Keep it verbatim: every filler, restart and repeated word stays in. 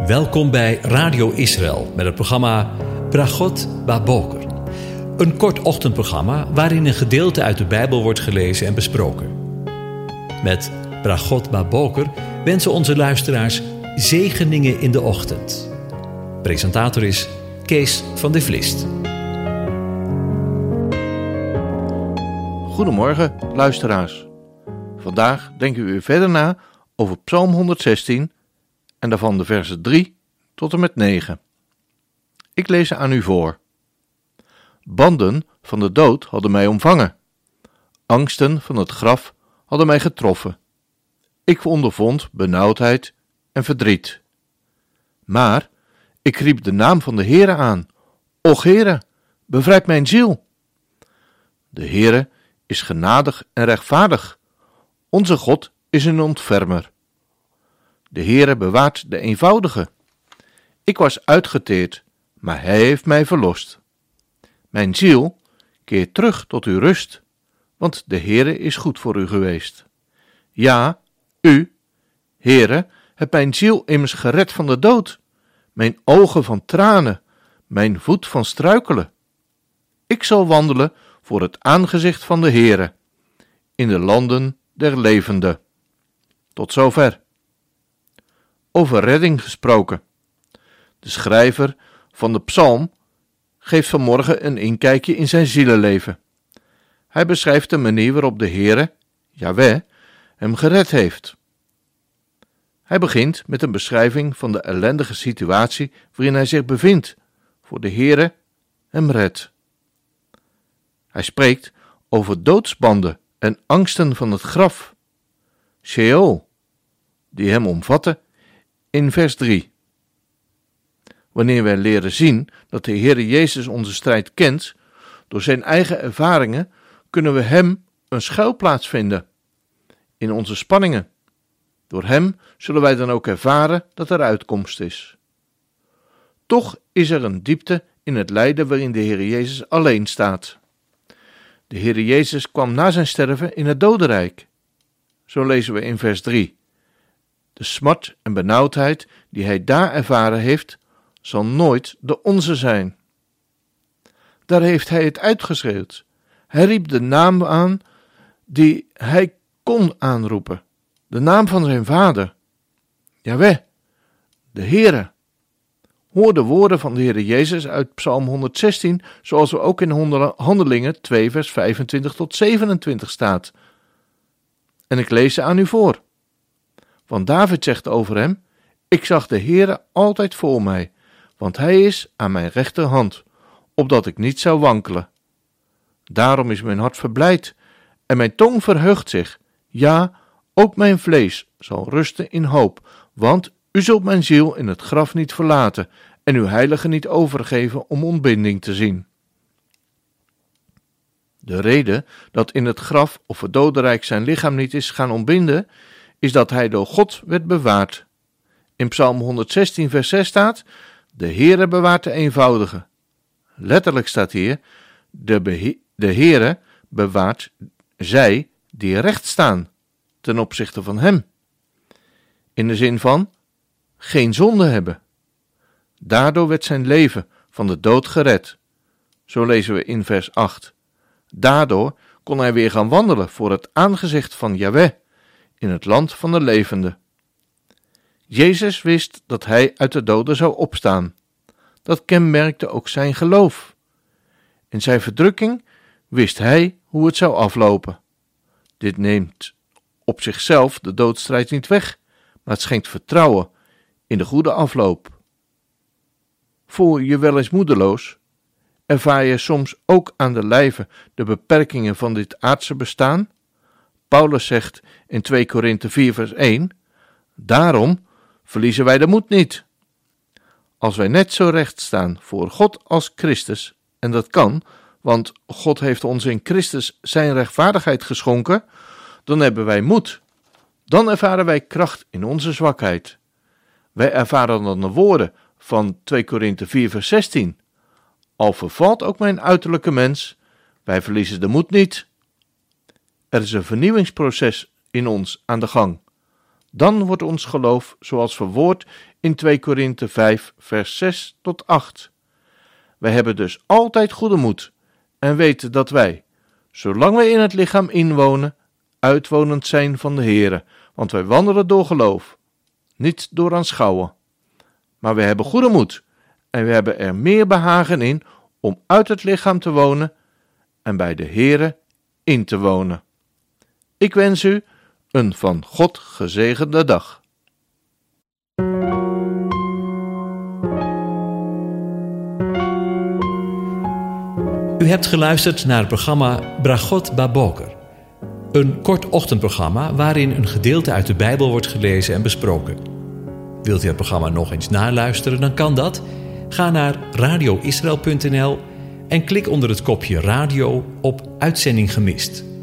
Welkom bij Radio Israël met het programma Bragot Baboker. Een kort ochtendprogramma waarin een gedeelte uit de Bijbel wordt gelezen en besproken. Met Bragot Baboker wensen onze luisteraars zegeningen in de ochtend. Presentator is Kees van de Vlist. Goedemorgen, luisteraars. Vandaag denken we weer verder na over Psalm honderdzestien en daarvan de versen drie tot en met negen. Ik lees ze aan u voor. Banden van de dood hadden mij omvangen. Angsten van het graf hadden mij getroffen. Ik ondervond benauwdheid en verdriet. Maar ik riep de naam van de Heere aan. Och Heere, bevrijd mijn ziel. De Heere is genadig en rechtvaardig. Onze God is een ontfermer. De Heere bewaart de eenvoudige. Ik was uitgeteerd, maar Hij heeft mij verlost. Mijn ziel, keer terug tot uw rust, want de Heere is goed voor u geweest. Ja, u, Heere, hebt mijn ziel immers gered van de dood, mijn ogen van tranen, mijn voet van struikelen. Ik zal wandelen voor het aangezicht van de Heere, in de landen der levenden. Tot zover. Over redding gesproken. De schrijver van de psalm geeft vanmorgen een inkijkje in zijn zielenleven. Hij beschrijft de manier waarop de Heere, Jahweh, hem gered heeft. Hij begint met een beschrijving van de ellendige situatie waarin hij zich bevindt, voor de Heere hem redt. Hij spreekt over doodsbanden en angsten van het graf, Sheol, die hem omvatten in vers drie. Wanneer wij leren zien dat de Heere Jezus onze strijd kent, door zijn eigen ervaringen kunnen we hem een schuilplaats vinden in onze spanningen. Door hem zullen wij dan ook ervaren dat er uitkomst is. Toch is er een diepte in het lijden waarin de Heere Jezus alleen staat. De Heere Jezus kwam na zijn sterven in het dodenrijk. Zo lezen we in vers drie. De smart en benauwdheid die hij daar ervaren heeft, zal nooit de onze zijn. Daar heeft hij het uitgeschreeuwd. Hij riep de naam aan die hij kon aanroepen. De naam van zijn vader. Jahweh, de Heere. Hoor de woorden van de Heere Jezus uit Psalm honderdzestien, zoals we ook in Handelingen twee vers vijfentwintig tot zevenentwintig staat. En ik lees ze aan u voor. Want David zegt over hem: ik zag de Heere altijd voor mij, want hij is aan mijn rechterhand, opdat ik niet zou wankelen. Daarom is mijn hart verblijd en mijn tong verheugt zich. Ja, ook mijn vlees zal rusten in hoop, want u zult mijn ziel in het graf niet verlaten en uw heilige niet overgeven om ontbinding te zien. De reden dat in het graf of het dodenrijk zijn lichaam niet is gaan ontbinden, is dat hij door God werd bewaard. In Psalm honderdzestien vers zes staat: de Heere bewaart de eenvoudige. Letterlijk staat hier: de, behe- de Heere bewaart zij die recht staan ten opzichte van hem. In de zin van geen zonde hebben. Daardoor werd zijn leven van de dood gered. Zo lezen we in vers acht. Daardoor kon hij weer gaan wandelen voor het aangezicht van Jahweh in het land van de levenden. Jezus wist dat hij uit de doden zou opstaan. Dat kenmerkte ook zijn geloof. In zijn verdrukking wist hij hoe het zou aflopen. Dit neemt op zichzelf de doodstrijd niet weg, maar het schenkt vertrouwen in de goede afloop. Voel je wel eens moedeloos? Ervaar je soms ook aan de lijve de beperkingen van dit aardse bestaan? Paulus zegt in twee Korinthe vier vers één: daarom verliezen wij de moed niet. Als wij net zo recht staan voor God als Christus, en dat kan, want God heeft ons in Christus zijn rechtvaardigheid geschonken, dan hebben wij moed. Dan ervaren wij kracht in onze zwakheid. Wij ervaren dan de woorden van twee Korinthe vier vers zestien. Al vervalt ook mijn uiterlijke mens, wij verliezen de moed niet. Er is een vernieuwingsproces in ons aan de gang. Dan wordt ons geloof zoals verwoord in twee Korinthe vijf vers zes tot acht. Wij hebben dus altijd goede moed en weten dat wij, zolang wij in het lichaam inwonen, uitwonend zijn van de Heere, want wij wandelen door geloof, niet door aanschouwen. Maar we hebben goede moed en we hebben er meer behagen in om uit het lichaam te wonen en bij de Heere in te wonen. Ik wens u een van God gezegende dag. U hebt geluisterd naar het programma Bragot Baboker. Een kort ochtendprogramma waarin een gedeelte uit de Bijbel wordt gelezen en besproken. Wilt u het programma nog eens naluisteren, dan kan dat. Ga naar radio israël punt n l en klik onder het kopje radio op Uitzending gemist.